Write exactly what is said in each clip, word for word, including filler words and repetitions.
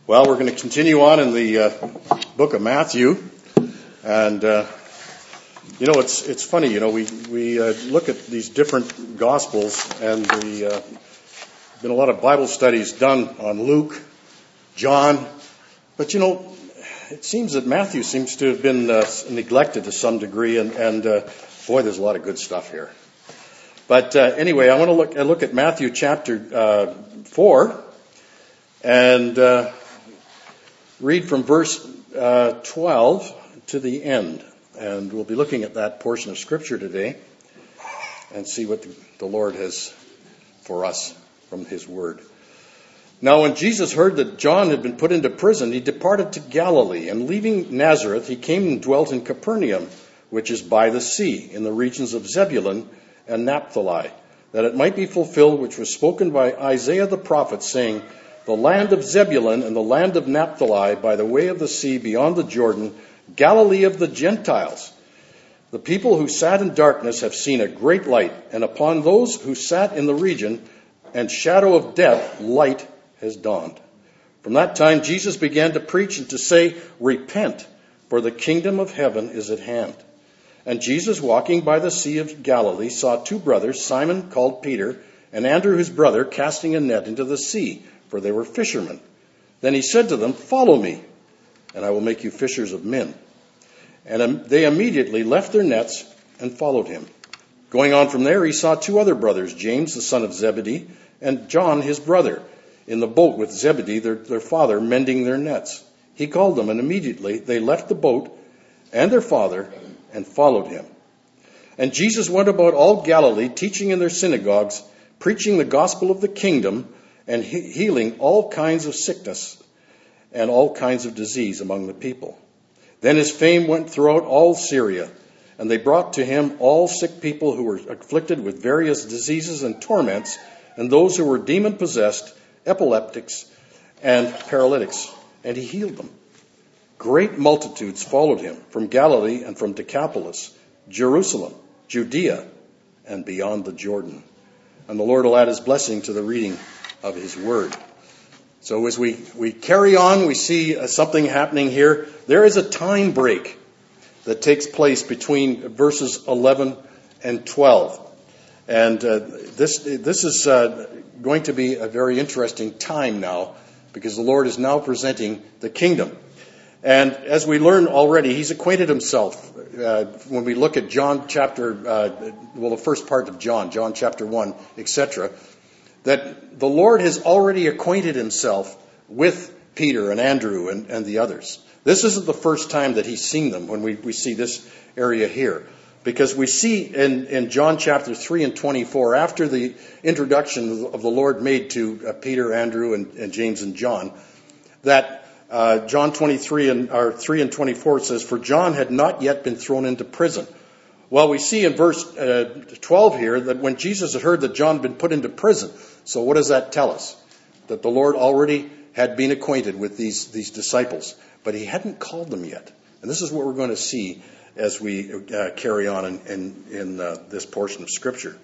Well, we're going to continue on in the uh, book of Matthew, and uh, you know it's it's funny. You know, we we uh, look at these different gospels, and the uh, been a lot of Bible studies done on Luke, John, but you know, it seems that Matthew seems to have been uh, neglected to some degree, and and uh, boy, there's a lot of good stuff here. But uh, anyway, I want to look I look at Matthew chapter uh, four, and. Uh, Read from verse uh, twelve to the end, and we'll be looking at that portion of Scripture today and see what the, the Lord has for us from His Word. Now, when Jesus heard that John had been put into prison, he departed to Galilee, and leaving Nazareth, he came and dwelt in Capernaum, which is by the sea, in the regions of Zebulun and Naphtali, that it might be fulfilled which was spoken by Isaiah the prophet, saying, "The land of Zebulun and the land of Naphtali by the way of the sea beyond the Jordan, Galilee of the Gentiles. The people who sat in darkness have seen a great light, and upon those who sat in the region and shadow of death, light has dawned." From that time Jesus began to preach and to say, "Repent, for the kingdom of heaven is at hand." And Jesus, walking by the sea of Galilee, saw two brothers, Simon called Peter, and Andrew his brother, casting a net into the sea, for they were fishermen. Then he said to them, "Follow me, and I will make you fishers of men." And they immediately left their nets and followed him. Going on from there, he saw two other brothers, James the son of Zebedee, and John his brother, in the boat with Zebedee their, their father, mending their nets. He called them, and immediately they left the boat and their father and followed him. And Jesus went about all Galilee, teaching in their synagogues, preaching the gospel of the kingdom, and he- healing all kinds of sickness and all kinds of disease among the people. Then his fame went throughout all Syria, and they brought to him all sick people who were afflicted with various diseases and torments, and those who were demon-possessed, epileptics, and paralytics, and he healed them. Great multitudes followed him from Galilee and from Decapolis, Jerusalem, Judea, and beyond the Jordan. And the Lord will add his blessing to the reading of his word. So as we, we carry on, we see uh, something happening here. There is a time break that takes place between verses eleven and twelve. And uh, this this is uh, going to be a very interesting time now, because the Lord is now presenting the kingdom. And as we learn already, he's acquainted himself. Uh, when we look at John chapter, uh, well, the first part of John, John chapter one, et cetera, that the Lord has already acquainted himself with Peter and Andrew and, and the others. This isn't the first time that he's seen them when we, we see this area here. Because we see in, in John chapter three and twenty-four, after the introduction of the Lord made to uh, Peter, Andrew, and, and James and John, that uh, John twenty-three and or three and twenty-four says, "For John had not yet been thrown into prison." Well, we see in verse uh, twelve here that when Jesus had heard that John had been put into prison, so what does that tell us? That the Lord already had been acquainted with these, these disciples, but he hadn't called them yet. And this is what we're going to see as we uh, carry on in, in, in uh, this portion of Scripture.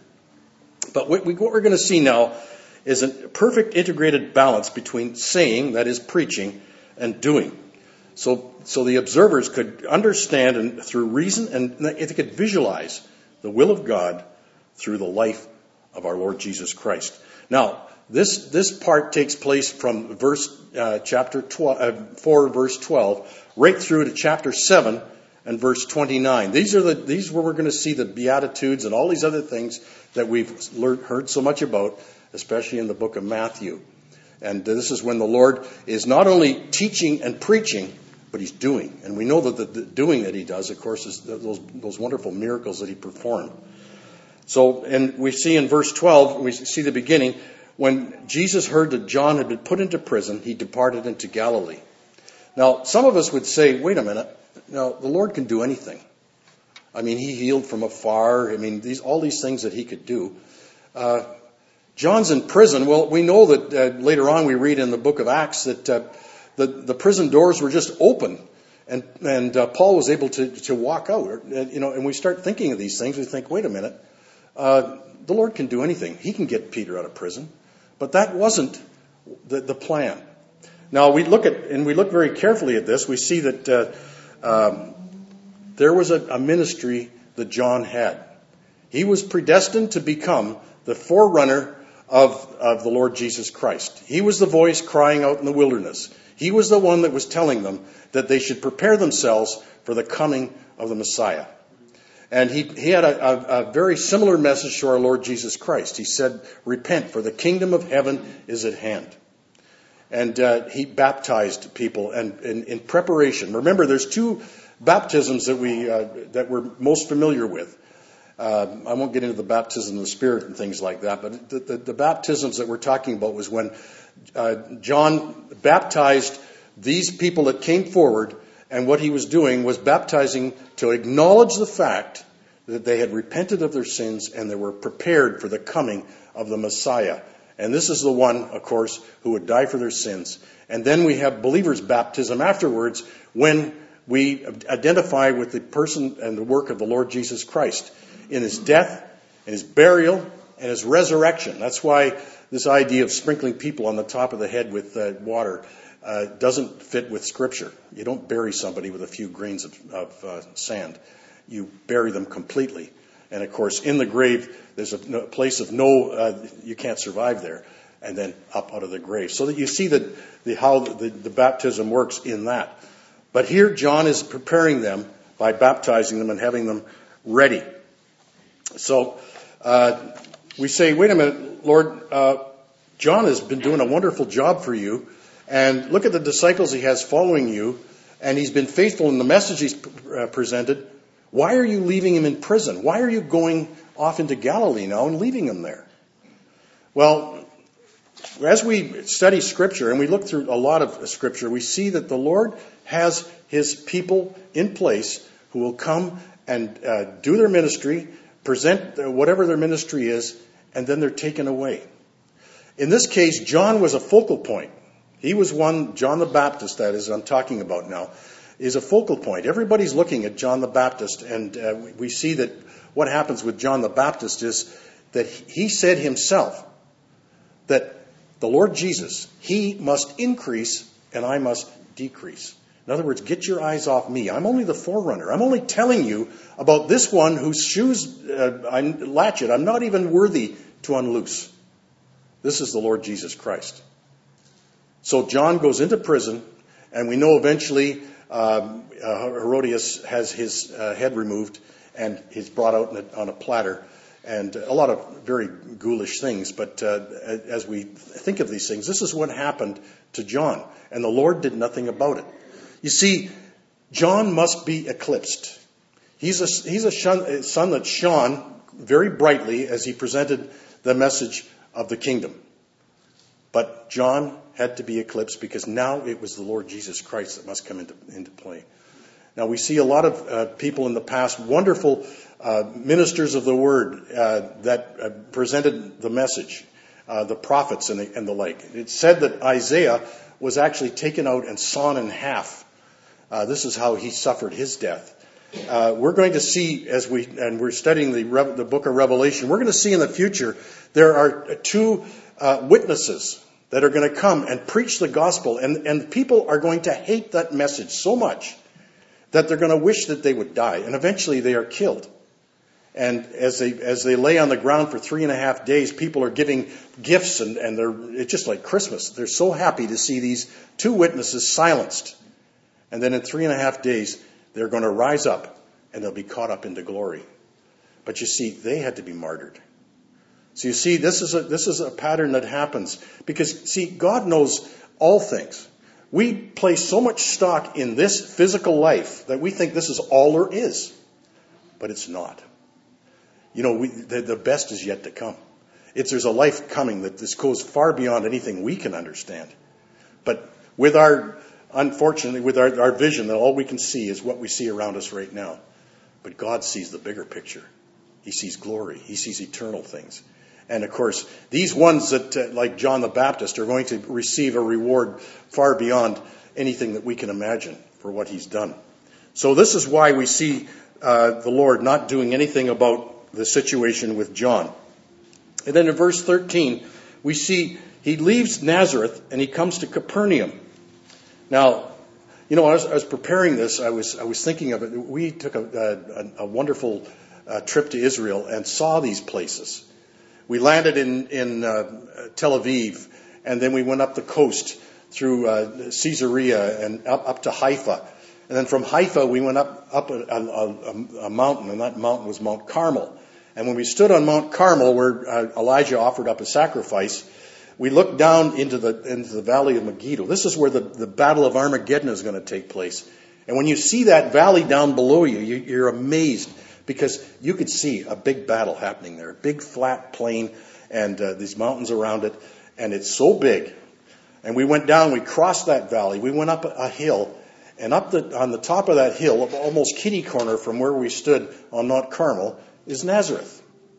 But what, we, what we're going to see now is a perfect integrated balance between saying, that is preaching, and doing. So, so the observers could understand and through reason, and they could visualize the will of God through the life of our Lord Jesus Christ. Now, this this part takes place from verse uh, chapter twelve, uh, four, verse twelve, right through to chapter seven and verse twenty-nine. These are the these are where we're going to see the Beatitudes and all these other things that we've learned, heard so much about, especially in the book of Matthew. And this is when the Lord is not only teaching and preaching, but he's doing. And we know that the, the doing that he does, of course, is those, those wonderful miracles that he performed. So, and we see in verse twelve, we see the beginning, when Jesus heard that John had been put into prison, he departed into Galilee. Now, some of us would say, wait a minute, now the Lord can do anything. I mean, he healed from afar. I mean, these all these things that he could do. Uh, John's in prison. Well, we know that uh, later on we read in the book of Acts that uh, the, the prison doors were just open, and and uh, Paul was able to to walk out. You know, and we start thinking of these things. We think, wait a minute, uh, the Lord can do anything. He can get Peter out of prison, but that wasn't the, the plan. Now we look at, and we look very carefully at this, we see that uh, um, there was a, a ministry that John had. He was predestined to become the forerunner of, of the Lord Jesus Christ. He was the voice crying out in the wilderness. He was the one that was telling them that they should prepare themselves for the coming of the Messiah. And he, he had a, a, a very similar message to our Lord Jesus Christ. He said, repent, for the kingdom of heaven is at hand. And uh, he baptized people and, and in preparation. Remember, there's two baptisms that, we, uh, that we're most familiar with. Uh, I won't get into the baptism of the Spirit and things like that, but the, the, the baptisms that we're talking about was when uh, John baptized these people that came forward, and what he was doing was baptizing to acknowledge the fact that they had repented of their sins and they were prepared for the coming of the Messiah. And this is the one, of course, who would die for their sins. And then we have believers' baptism afterwards when we identify with the person and the work of the Lord Jesus Christ in his death, in his burial, and his resurrection. That's why this idea of sprinkling people on the top of the head with uh, water uh, doesn't fit with Scripture. You don't bury somebody with a few grains of, of uh, sand. You bury them completely. And of course, in the grave, there's a place of no, uh, you can't survive there, and then up out of the grave. So that you see that the, how the, the baptism works in that. But here, John is preparing them by baptizing them and having them ready. So uh, we say, wait a minute, Lord, uh, John has been doing a wonderful job for you, and look at the disciples he has following you, and he's been faithful in the message he's uh, presented. Why are you leaving him in prison? Why are you going off into Galilee now and leaving him there? Well, as we study Scripture, and we look through a lot of Scripture, we see that the Lord has his people in place who will come and uh, do their ministry, present whatever their ministry is, and then they're taken away. In this case, John was a focal point. He was one, John the Baptist, that is, I'm talking about now, is a focal point. Everybody's looking at John the Baptist, and uh, we see that what happens with John the Baptist is that he said himself that the Lord Jesus, he must increase and I must decrease. In other words, get your eyes off me. I'm only the forerunner. I'm only telling you about this one whose shoes uh, I latch it. I'm not even worthy to unloose. This is the Lord Jesus Christ. So John goes into prison, and we know eventually um, uh, Herodias has his uh, head removed, and he's brought out a, on a platter, and a lot of very ghoulish things. But uh, as we think of these things, this is what happened to John, and the Lord did nothing about it. You see, John must be eclipsed. He's a, he's a shun, son that shone very brightly as he presented the message of the kingdom. But John had to be eclipsed because now it was the Lord Jesus Christ that must come into, into play. Now we see a lot of uh, people in the past, wonderful uh, ministers of the word uh, that uh, presented the message, uh, the prophets and the, and the like. It's said that Isaiah was actually taken out and sawn in half. Uh, this is how he suffered his death. Uh, we're going to see, as we and we're studying the Re- the book of Revelation, we're going to see in the future there are two uh, witnesses that are going to come and preach the gospel, and and people are going to hate that message so much that they're going to wish that they would die, and eventually they are killed. And as they as they lay on the ground for three and a half days, people are giving gifts, and, and they're it's just like Christmas. They're so happy to see these two witnesses silenced. And then in three and a half days, they're going to rise up and they'll be caught up into glory. But you see, they had to be martyred. So you see, this is a this is a pattern that happens because see, God knows all things. We place so much stock in this physical life that we think this is all there is, but it's not. You know, we, the, the best is yet to come. It's there's a life coming that this goes far beyond anything we can understand. But with our Unfortunately, with our, our vision, that all we can see is what we see around us right now. But God sees the bigger picture. He sees glory. He sees eternal things. And of course, these ones that, uh, like John the Baptist, are going to receive a reward far beyond anything that we can imagine for what he's done. So this is why we see uh, the Lord not doing anything about the situation with John. And then in verse thirteen, we see he leaves Nazareth and he comes to Capernaum. Now, you know, as I was preparing this, I was I was thinking of it. We took a, a, a wonderful uh, trip to Israel and saw these places. We landed in in uh, Tel Aviv, and then we went up the coast through uh, Caesarea and up, up to Haifa. And then from Haifa, we went up up a, a, a mountain, and that mountain was Mount Carmel. And when we stood on Mount Carmel, where uh, Elijah offered up a sacrifice, we looked down into the into the valley of Megiddo. This is where the, the Battle of Armageddon is going to take place. And when you see that valley down below you, you, you're amazed, because you could see a big battle happening there, a big flat plain, and uh, these mountains around it, and it's so big. And we went down, we crossed that valley, we went up a, a hill, and up the on the top of that hill, almost kitty corner from where we stood on Mount Carmel, is Nazareth.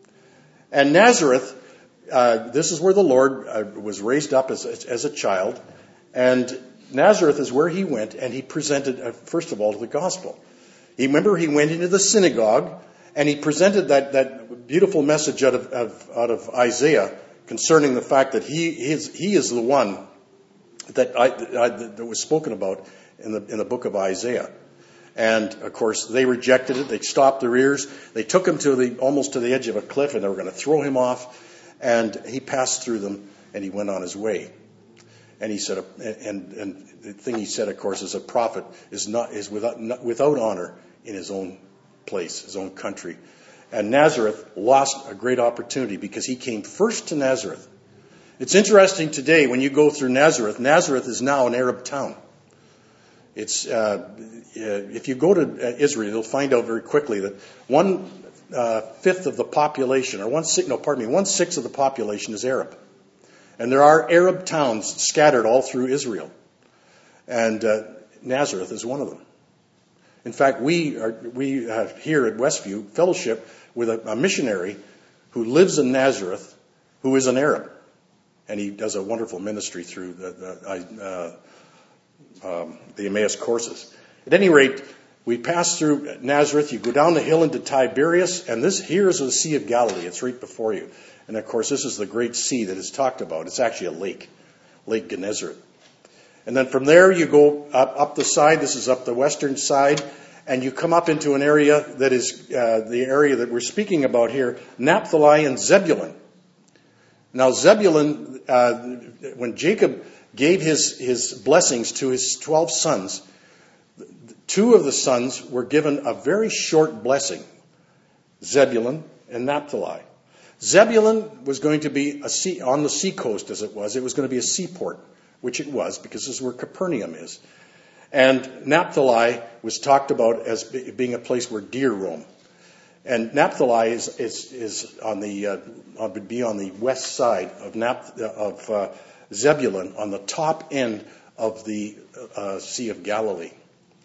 And Nazareth, uh, this is where the Lord uh, was raised up as, as a child, and Nazareth is where he went, and he presented, uh, first of all, the gospel. He, remember, he went into the synagogue, and he presented that, that beautiful message out of, of, out of Isaiah concerning the fact that he is, he is the one that, I, that, that was spoken about in the, in the book of Isaiah. And, of course, they rejected it. They stopped their ears. They took him to the almost to the edge of a cliff, and they were going to throw him off. And he passed through them, and he went on his way. And he said, and, and the thing he said, of course, is a prophet is not is without not, without honor in his own place, his own country. And Nazareth lost a great opportunity because he came first to Nazareth. It's interesting today when you go through Nazareth. Nazareth is now an Arab town. It's uh, if you go to Israel, you'll find out very quickly that one uh, fifth of the population, or one sixth, no, pardon me, one sixth of the population is Arab, and there are Arab towns scattered all through Israel, and uh, Nazareth is one of them. In fact, we are we have here at Westview fellowship with a, a missionary who lives in Nazareth, who is an Arab, and he does a wonderful ministry through the. the uh, Um, the Emmaus courses. At any rate, we pass through Nazareth. You go down the hill into Tiberias, and this here is the Sea of Galilee. It's right before you. And of course, this is the great sea that is talked about. It's actually a lake, Lake Gennesaret. And then from there, you go up, up the side. This is up the western side, and you come up into an area that is uh, the area that we're speaking about here, Naphtali and Zebulun. Now, Zebulun, uh, when Jacob gave his, his blessings to his twelve sons, two of the sons were given a very short blessing, Zebulun and Naphtali. Zebulun was going to be a sea, on the seacoast, as it was. It was going to be a seaport, which it was, because this is where Capernaum is. And Naphtali was talked about as being a place where deer roam. And Naphtali is, is, is on the uh, would be on the west side of Napt- of uh, Zebulun, on the top end of the uh, Sea of Galilee.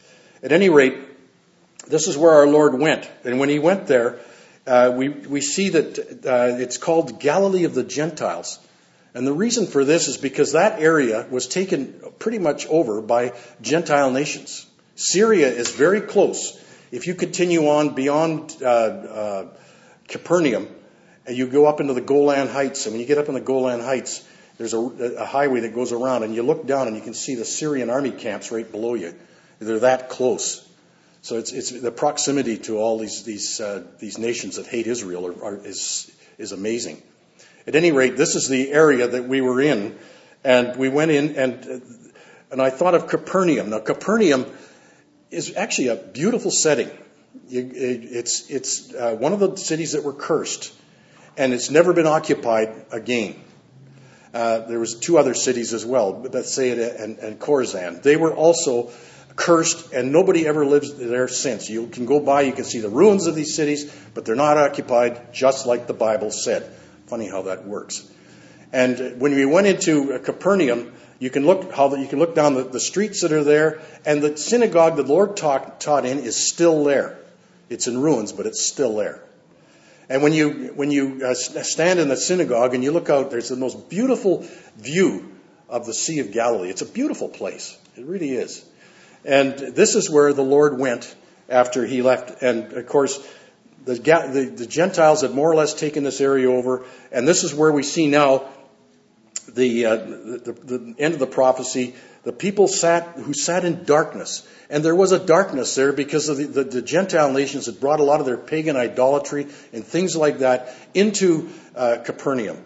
At any rate, this is where our Lord went. And when he went there, uh, we, we see that uh, it's called Galilee of the Gentiles. And the reason for this is because that area was taken pretty much over by Gentile nations. Syria is very close. If you continue on beyond uh, uh, Capernaum, and you go up into the Golan Heights, and when you get up in the Golan Heights, there's a, a highway that goes around, and you look down and you can see the Syrian army camps right below you. They're that close. So it's it's the proximity to all these these uh, these nations that hate Israel are, are, is is amazing. At any rate, this is the area that we were in, and we went in, and and I thought of Capernaum. Now, Capernaum is actually a beautiful setting. You, it, it's it's uh, one of the cities that were cursed, and it's never been occupied again. Uh, there was two other cities as well, Bethsaida and, and Chorazin. They were also cursed, and nobody ever lives there since. You can go by, you can see the ruins of these cities, but they're not occupied, just like the Bible said. Funny how that works. And when we went into Capernaum, you can look how the, you can look down the, the streets that are there, and the synagogue the Lord taught, taught in is still there. It's in ruins, but it's still there. And when you when you uh, stand in the synagogue and you look out, there's the most beautiful view of the Sea of Galilee. It's a beautiful place. It really is. And this is where the Lord went after he left. And, of course, the, the, the Gentiles had more or less taken this area over. And this is where we see now the, uh, the, the end of the prophecy, the people sat who sat in darkness. And there was a darkness there because of the, the, the Gentile nations had brought a lot of their pagan idolatry and things like that into uh, Capernaum.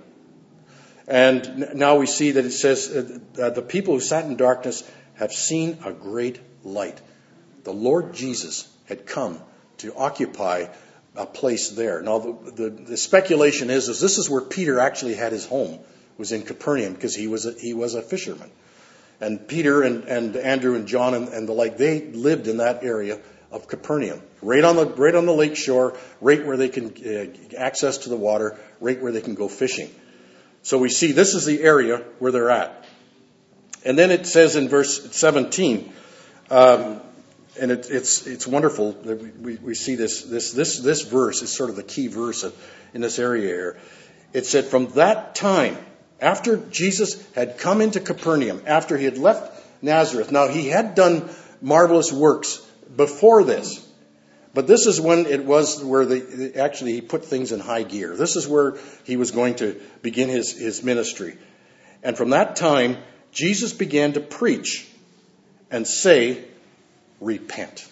And now we see that it says uh, the people who sat in darkness have seen a great light. The Lord Jesus had come to occupy a place there. Now the, the, the speculation is, is this is where Peter actually had his home, was in Capernaum, because he was a, he was a fisherman. And Peter and, and Andrew and John and, and the like, they lived in that area of Capernaum, right on the right on the lake shore, right where they can uh, access to the water, right where they can go fishing. So we see this is the area where they're at. And then it says in verse seventeen, um, and it, it's it's wonderful that we, we see this this this this verse is sort of the key verse in this area here. It said, from that time, after Jesus had come into Capernaum, after he had left Nazareth. Now, he had done marvelous works before this, but this is when it was where the, actually he put things in high gear. This is where he was going to begin his, his ministry. And from that time, Jesus began to preach and say, repent.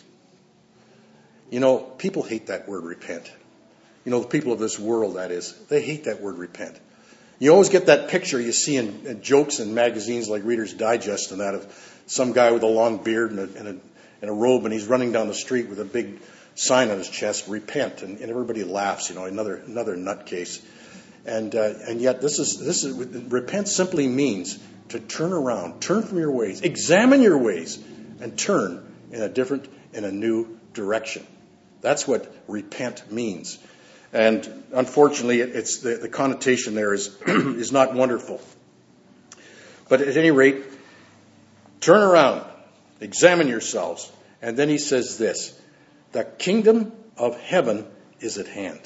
You know, people hate that word repent. You know, the people of this world, that is, they hate that word repent. You always get that picture you see in, in jokes in magazines like Reader's Digest and that of some guy with a long beard and a, and, a, and a robe, and he's running down the street with a big sign on his chest, repent, and, and everybody laughs, you know, another another nutcase. And uh, and yet this is this is repent simply means to turn around, turn from your ways, examine your ways, and turn in a different, in a new direction. That's what repent means. And unfortunately, it's the, the connotation there is is not wonderful. But at any rate, turn around, examine yourselves. And then he says this, the kingdom of heaven is at hand.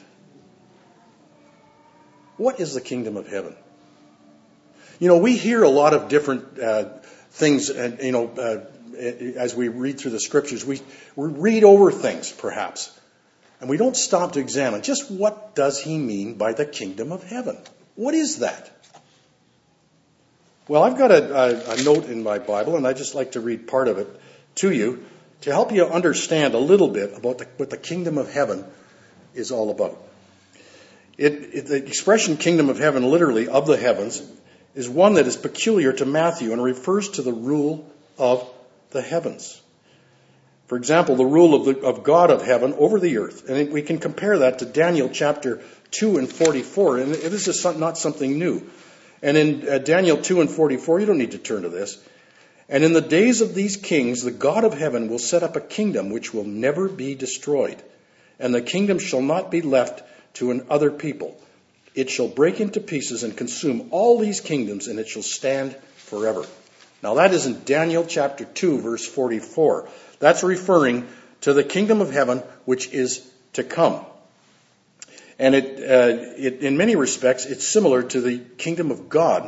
What is the kingdom of heaven? You know, we hear a lot of different uh, things, and you know, uh, as we read through the scriptures, we, we read over things, perhaps. And we don't stop to examine just what does he mean by the kingdom of heaven? What is that? Well, I've got a, a, a note in my Bible, and I'd just like to read part of it to you to help you understand a little bit about the, what the kingdom of heaven is all about. It, it, the expression kingdom of heaven, literally of the heavens, is one that is peculiar to Matthew and refers to the rule of the heavens. For example, the rule of, the, of God of heaven over the earth. And we can compare that to Daniel chapter two and forty-four. And this is not something new. And in uh, Daniel two and forty-four, you don't need to turn to this. And in the days of these kings, the God of heaven will set up a kingdom which will never be destroyed. And the kingdom shall not be left to an other people. It shall break into pieces and consume all these kingdoms, and it shall stand forever. Now that is in Daniel chapter two, verse forty-four. That's referring to the kingdom of heaven, which is to come. And it, uh, it, in many respects, it's similar to the kingdom of God.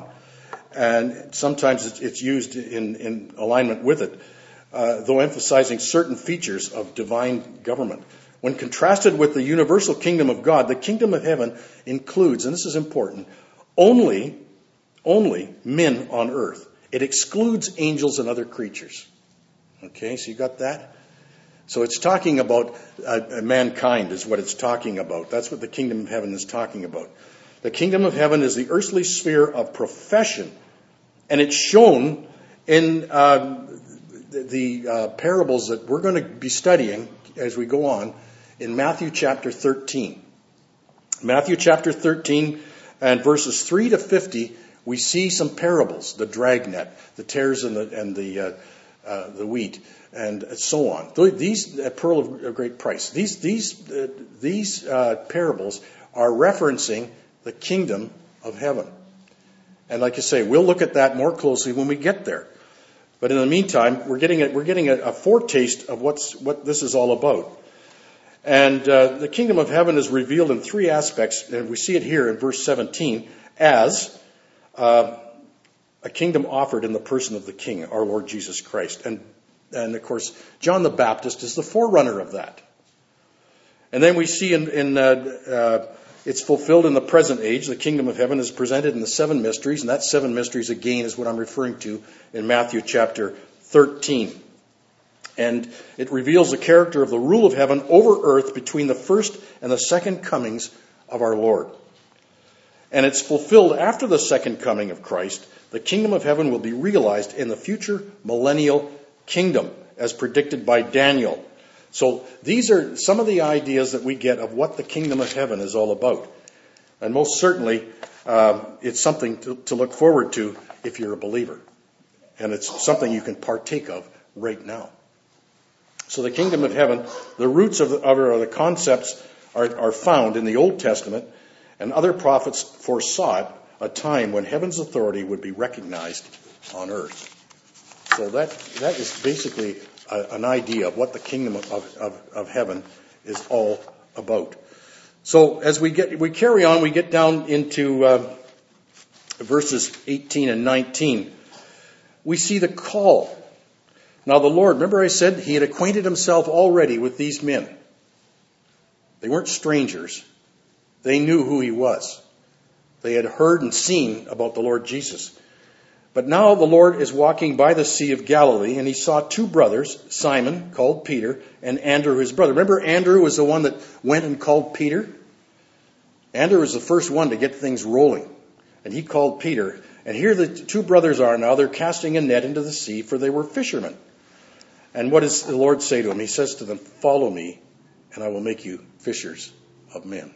And sometimes it's, it's used in, in alignment with it, uh, though emphasizing certain features of divine government. When contrasted with the universal kingdom of God, the kingdom of heaven includes, and this is important, only, only men on earth. It excludes angels and other creatures. Okay, so you got that? So it's talking about uh, mankind is what it's talking about. That's what the kingdom of heaven is talking about. The kingdom of heaven is the earthly sphere of profession. And it's shown in uh, the, the uh, parables that we're going to be studying as we go on in Matthew chapter thirteen. Matthew chapter thirteen and verses three to fifty, we see some parables. The dragnet, the tares and the, and the uh, Uh, the wheat, and so on. These uh, pearl of great price. These these uh, these uh, parables are referencing the kingdom of heaven. And like you say, we'll look at that more closely when we get there. But in the meantime, we're getting a, we're getting a, a foretaste of what's what this is all about. And uh, the kingdom of heaven is revealed in three aspects, and we see it here in verse seventeen as Uh, a kingdom offered in the person of the King, our Lord Jesus Christ. And, and of course, John the Baptist is the forerunner of that. And then we see in, in uh, uh, It's fulfilled in the present age. The kingdom of heaven is presented in the seven mysteries, and that seven mysteries again is what I'm referring to in Matthew chapter thirteen. And it reveals the character of the rule of heaven over earth between the first and the second comings of our Lord. And it's fulfilled after the second coming of Christ. The kingdom of heaven will be realized in the future millennial kingdom, as predicted by Daniel. So these are some of the ideas that we get of what the kingdom of heaven is all about. And most certainly, uh, it's something to, to look forward to if you're a believer. And it's something you can partake of right now. So the kingdom of heaven, the roots of the, of the concepts are, are found in the Old Testament, and other prophets foresaw it, a time when heaven's authority would be recognized on earth. So that that is basically a, an idea of what the kingdom of, of, of heaven is all about. So as we get we carry on, we get down into uh, verses eighteen and nineteen. We see the call. Now the Lord, remember I said he had acquainted himself already with these men. They weren't strangers. They knew who he was. They had heard and seen about the Lord Jesus. But now the Lord is walking by the Sea of Galilee, and he saw two brothers, Simon, called Peter, and Andrew, his brother. Remember, Andrew was the one that went and called Peter? Andrew was the first one to get things rolling, and he called Peter. And here the two brothers are now. They're casting a net into the sea, for they were fishermen. And what does the Lord say to them? He says to them, "Follow me, and I will make you fishers of men."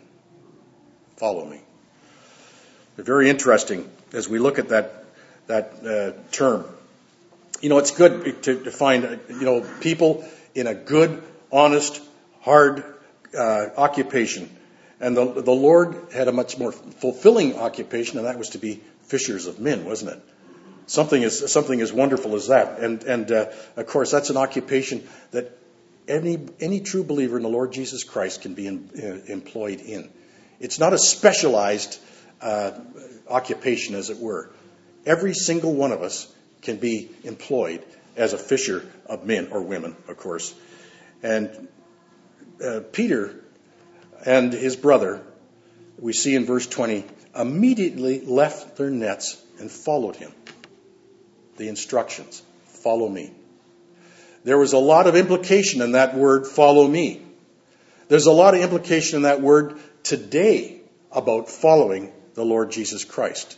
Follow me. They're very interesting as we look at that that uh, term. You know, it's good to, to find, uh, you know, people in a good, honest, hard uh, occupation. And the, the Lord had a much more fulfilling occupation, and that was to be fishers of men, wasn't it? Something as something as wonderful as that. And and uh, of course, that's an occupation that any any true believer in the Lord Jesus Christ can be in, uh, employed in. It's not a specialized uh, occupation, as it were. Every single one of us can be employed as a fisher of men or women, of course. And uh, Peter and his brother, we see in verse twenty, immediately left their nets and followed him. The instructions, follow me. There was a lot of implication in that word, follow me. There's a lot of implication in that word today about following the Lord Jesus Christ.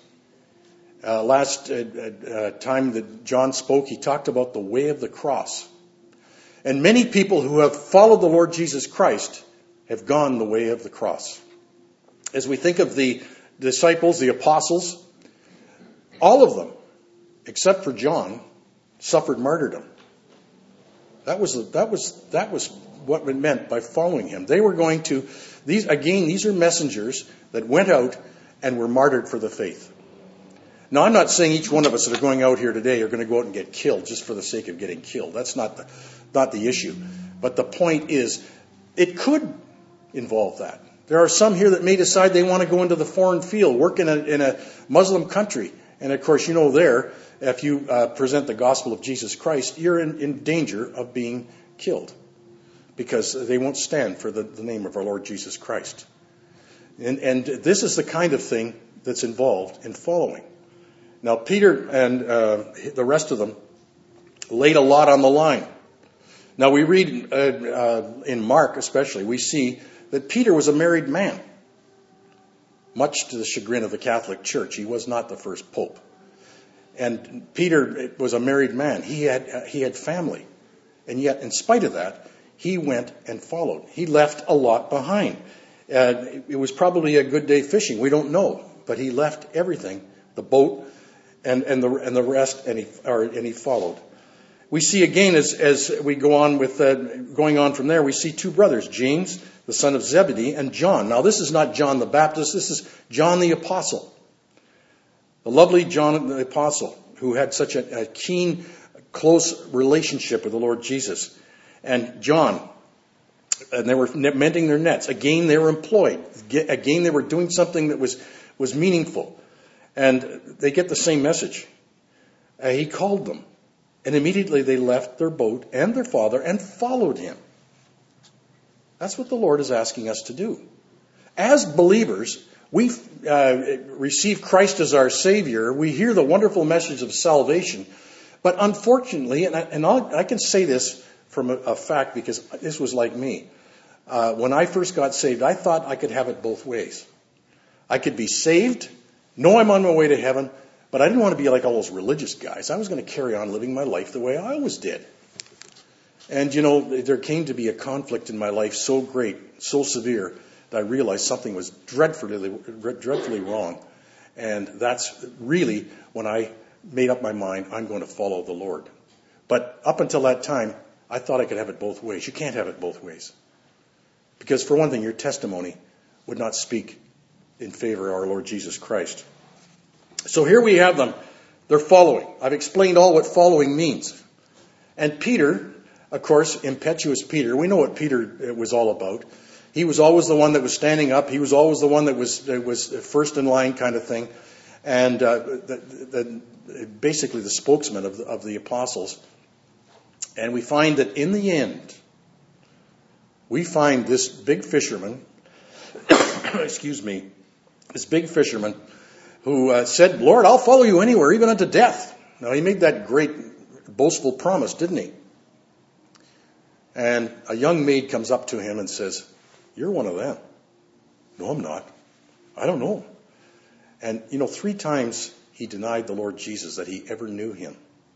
Uh, last uh, uh, time that John spoke, he talked about the way of the cross. And many people who have followed the Lord Jesus Christ have gone the way of the cross. As we think of the disciples, the apostles, all of them, except for John, suffered martyrdom. That was that was that was what it meant by following him. They were going to these again. These are messengers that went out and were martyred for the faith. Now, I'm not saying each one of us that are going out here today are going to go out and get killed just for the sake of getting killed. That's not the not the issue. But the point is, it could involve that. There are some here that may decide they want to go into the foreign field, work in a in a Muslim country, and of course, you know, there, if you uh, present the gospel of Jesus Christ, you're in, in danger of being killed because they won't stand for the, the name of our Lord Jesus Christ. And, and this is the kind of thing that's involved in following. Now, Peter and uh, the rest of them laid a lot on the line. Now, we read uh, uh, in Mark especially, we see that Peter was a married man. Much to the chagrin of the Catholic Church, he was not the first pope. And Peter was a married man. He had uh, he had family. And yet, in spite of that, he went and followed. He left a lot behind. Uh, it was probably a good day fishing. We don't know. But he left everything, the boat and, and, the, and the rest, and he, or, and he followed. We see again, as, as we go on with uh, going on from there, we see two brothers, James, the son of Zebedee, and John. Now, this is not John the Baptist. This is John the Apostle. The lovely John the Apostle, who had such a, a keen, close relationship with the Lord Jesus. And John, and they were mending their nets. Again, they were employed. Again, they were doing something that was, was meaningful. And they get the same message. Uh, he called them. And immediately they left their boat and their father and followed him. That's what the Lord is asking us to do. as believers, we uh, receive Christ as our Savior. We hear the wonderful message of salvation. But unfortunately, and I, and I'll, I can say this from a, a fact because this was like me. Uh, when I first got saved, I thought I could have it both ways. I could be saved, know I'm on my way to heaven, but I didn't want to be like all those religious guys. I was going to carry on living my life the way I always did. And, you know, there came to be a conflict in my life so great, so severe, that I realized something was dreadfully, dreadfully wrong. And that's really when I made up my mind, I'm going to follow the Lord. But up until that time, I thought I could have it both ways. You can't have it both ways. Because for one thing, your testimony would not speak in favor of our Lord Jesus Christ. So here we have them. They're following. I've explained all what following means. And Peter, of course, impetuous Peter, we know what Peter was all about. He was always the one that was standing up. He was always the one that was that was first in line kind of thing. And uh, the, the, basically the spokesman of the, of the apostles. And we find that in the end, we find this big fisherman, excuse me, this big fisherman who uh, said, Lord, I'll follow you anywhere, even unto death. Now, he made that great boastful promise, didn't he? And a young maid comes up to him and says, you're one of them. No, I'm not. I don't know. And, you know, three times he denied the Lord Jesus that he ever knew him.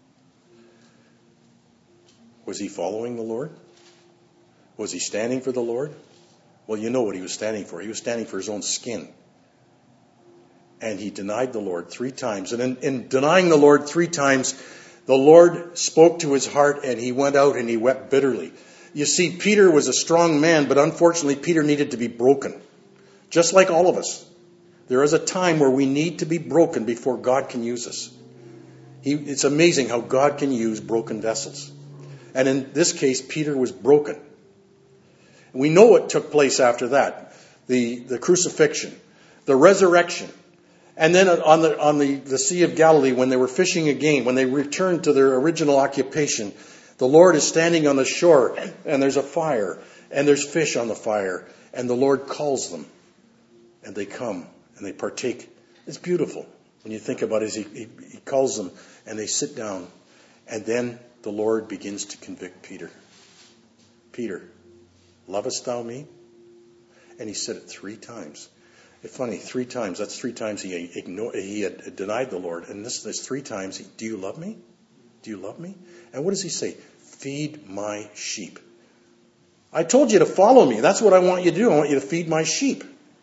Was he following the Lord? Was he standing for the Lord? Well, you know what he was standing for. He was standing for his own skin. And he denied the Lord three times. And in, in denying the Lord three times, the Lord spoke to his heart and he went out and he wept bitterly. You see, Peter was a strong man, but unfortunately Peter needed to be broken. Just like all of us. There is a time where we need to be broken before God can use us. He, it's amazing how God can use broken vessels. And in this case, Peter was broken. We know what took place after that. The, the crucifixion, the resurrection. And then on the on the, the Sea of Galilee, when they were fishing again, when they returned to their original occupation, the Lord is standing on the shore, and there's a fire, and there's fish on the fire, and the Lord calls them, and they come, and they partake. It's beautiful when you think about it. He, he, he calls them, and they sit down, and then the Lord begins to convict Peter. Peter, lovest thou me? And he said it three times. It's funny, three times. That's three times he ignored, he had denied the Lord. And this is three times. He, do you love me? Do you love me? And what does he say? Feed my sheep. I told you to follow me. That's what I want you to do. I want you to feed my sheep.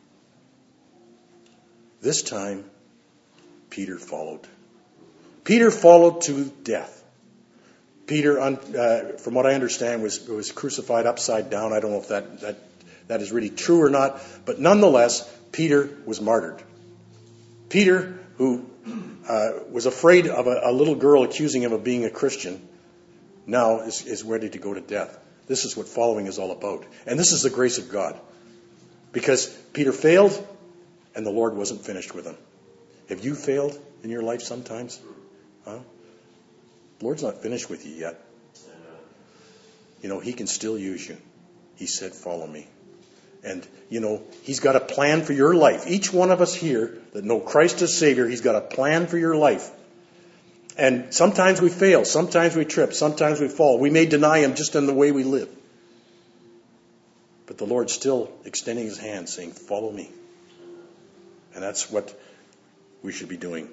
This time, Peter followed. Peter followed to death. Peter, uh, from what I understand, was was crucified upside down. I don't know if that, that, that is really true or not. But nonetheless, Peter was martyred. Peter, who uh, was afraid of a, a little girl accusing him of being a Christian, now is, is ready to go to death. This is what following is all about. And this is the grace of God. Because Peter failed, and the Lord wasn't finished with him. Have you failed in your life sometimes? Huh? The Lord's not finished with you yet. You know, he can still use you. He said, follow me. And, you know, he's got a plan for your life. Each one of us here that know Christ as Savior, he's got a plan for your life. And sometimes we fail. Sometimes we trip. Sometimes we fall. We may deny him just in the way we live. But the Lord's still extending his hand saying, follow me. And that's what we should be doing.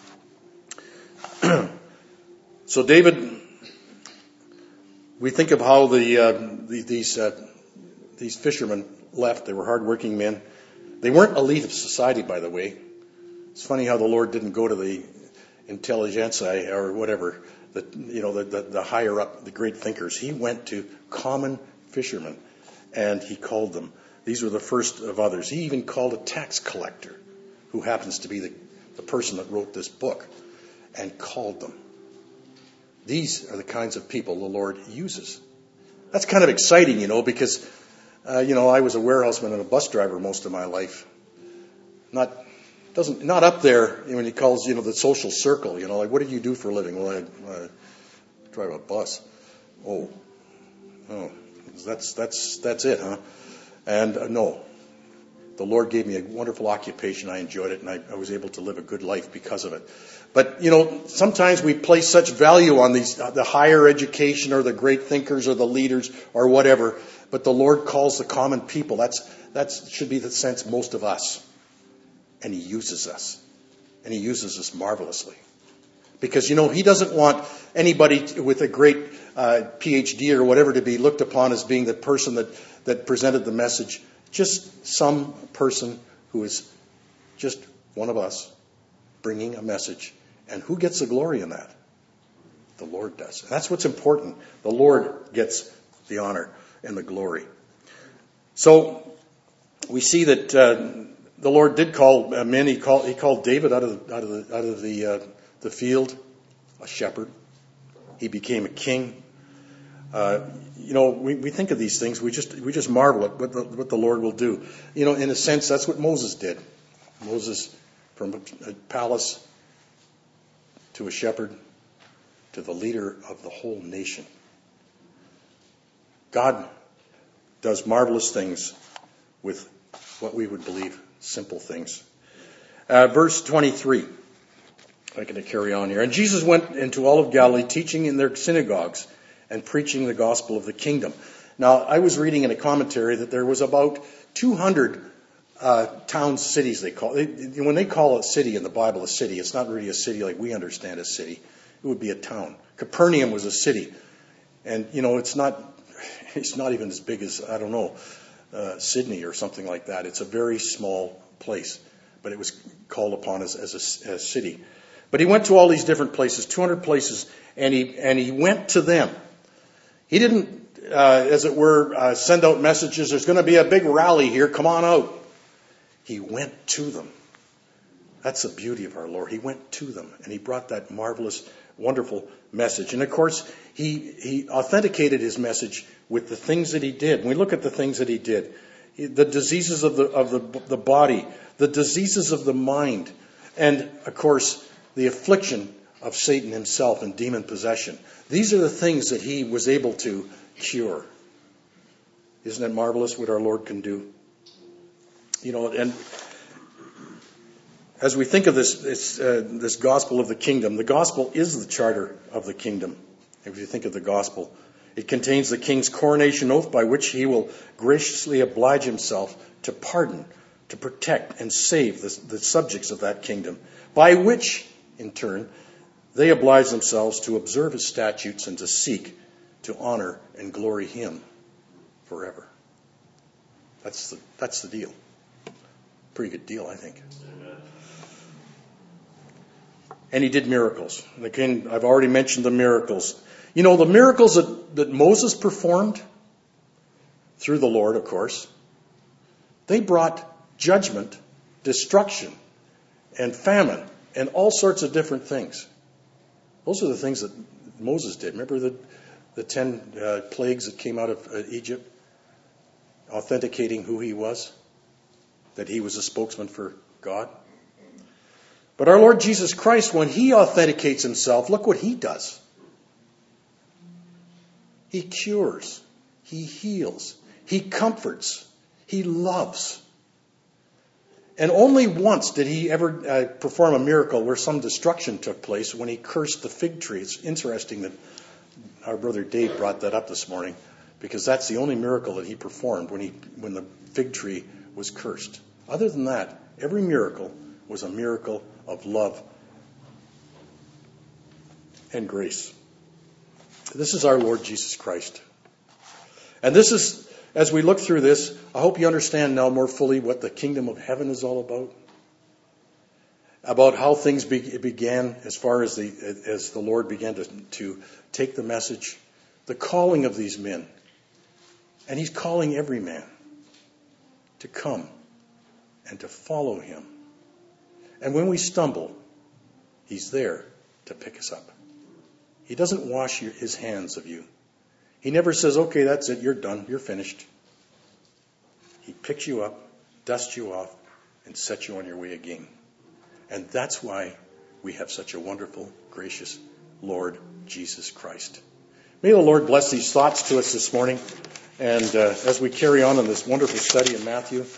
So David, we think of how the, uh, the these uh, these fishermen left. They were hardworking men. They weren't elite of society, by the way. It's funny how the Lord didn't go to the intelligentsia or whatever, the you know the, the, the higher up, the great thinkers. He went to common fishermen, and he called them. These were the first of others. He even called a tax collector, who happens to be the, the person that wrote this book, and called them. These are the kinds of people the Lord uses. That's kind of exciting, you know, because, uh, you know, I was a warehouseman and a bus driver most of my life. Not doesn't not up there when he calls, you know, the social circle, you know, like, what do you do for a living? Well, I uh, drive a bus. Oh, oh, that's that's that's it, huh? And uh, no, the Lord gave me a wonderful occupation. I enjoyed it, and I, I was able to live a good life because of it. But, you know, sometimes we place such value on these, the higher education or the great thinkers or the leaders or whatever. But the Lord calls the common people. That's, that should be the sense most of us. And He uses us. And He uses us marvelously. Because, you know, He doesn't want anybody with a great uh, P H D or whatever to be looked upon as being the person that, that presented the message. Just some person who is just one of us bringing a message. And who gets the glory in that? The Lord does. And that's what's important. The Lord gets the honor and the glory. So we see that uh, the Lord did call uh, men. He called, he called David out of, out of the, out of the, uh, the field, a shepherd. He became a king. Uh, you know, we, we think of these things. We just we just marvel at what the, what the Lord will do. You know, in a sense, that's what Moses did. Moses, from a, a palace to a shepherd to the leader of the whole nation. God does marvelous things with what we would believe simple things. Uh, verse twenty-three. I'm going to carry on here. And Jesus went into all of Galilee, teaching in their synagogues and preaching the gospel of the kingdom. Now, I was reading in a commentary that there was about two hundred uh, towns, cities they call it. When they call a city in the Bible a city, it's not really a city like we understand a city. It would be a town. Capernaum was a city. And, you know, it's not, it's not even as big as, I don't know, uh, Sydney or something like that. It's a very small place. But it was called upon as, as a, a city. But he went to all these different places, two hundred places, and he and he went to them. He didn't, uh, as it were, uh, send out messages, there's going to be a big rally here, come on out. He went to them. That's the beauty of our Lord. He went to them, and He brought that marvelous, wonderful message. And of course, he, he authenticated His message with the things that He did. When we look at the things that He did, the diseases of the, of the, the body, the diseases of the mind, and of course, the affliction of Satan himself and demon possession. These are the things that He was able to cure. Isn't it marvelous what our Lord can do? You know, and as we think of this this, uh, this gospel of the kingdom, the gospel is the charter of the kingdom. If you think of the gospel, it contains the king's coronation oath by which he will graciously oblige himself to pardon, to protect, and save the, the subjects of that kingdom, by which, in turn, they oblige themselves to observe His statutes and to seek to honor and glory Him forever. That's the, that's the deal. Pretty good deal, I think. Amen. And He did miracles. And again, I've already mentioned the miracles. You know, the miracles that, that Moses performed, through the Lord, of course, they brought judgment, destruction, and famine, and all sorts of different things. Those are the things that Moses did. Remember the, the ten uh, plagues that came out of uh, Egypt? Authenticating who he was? That he was a spokesman for God? But our Lord Jesus Christ, when He authenticates Himself, look what He does. He cures. He heals. He comforts. He loves. And only once did He ever uh, perform a miracle where some destruction took place, when He cursed the fig tree. It's interesting that our brother Dave brought that up this morning, because that's the only miracle that He performed, when he when the fig tree was cursed. Other than that, every miracle was a miracle of love and grace. This is our Lord Jesus Christ. And this is, as we look through this, I hope you understand now more fully what the kingdom of heaven is all about. About how things be, began as far as the as the Lord began to, to take the message, the calling of these men. And He's calling every man to come and to follow Him. And when we stumble, He's there to pick us up. He doesn't wash your, His hands of you. He never says, okay, that's it, you're done, you're finished. He picks you up, dusts you off, and sets you on your way again. And that's why we have such a wonderful, gracious Lord Jesus Christ. May the Lord bless these thoughts to us this morning. And uh, as we carry on in this wonderful study in Matthew,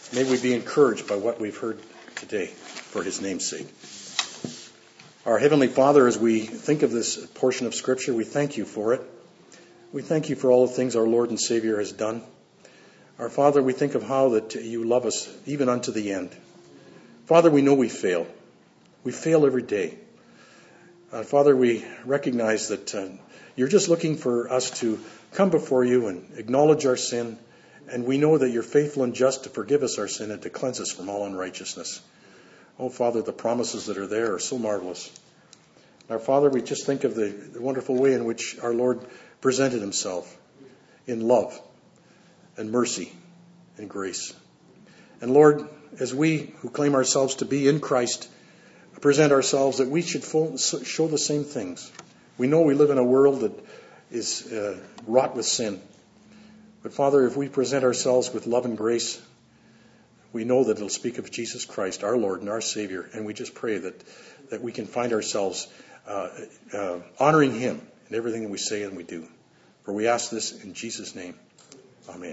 May we be encouraged by what we've heard today for his name's sake. Our Heavenly Father, as we think of this portion of Scripture, we thank you for it. We thank you for all the things our Lord and Savior has done. Our Father, we think of how that you love us even unto the end. Father, we know we fail. We fail every day. Uh, Father, we recognize that uh, you're just looking for us to come before you and acknowledge our sin. And we know that you're faithful and just to forgive us our sin and to cleanse us from all unrighteousness. Oh, Father, the promises that are there are so marvelous. Our Father, we just think of the, the wonderful way in which our Lord presented himself in love and mercy and grace. And Lord, as we who claim ourselves to be in Christ present ourselves, that we should full, show the same things. We know we live in a world that is uh, wrought with sin. But Father, if we present ourselves with love and grace, we know that it'll speak of Jesus Christ, our Lord and our Savior. And we just pray that, that we can find ourselves uh, uh, honoring him in everything that we say and we do. For we ask this in Jesus' name. Amen.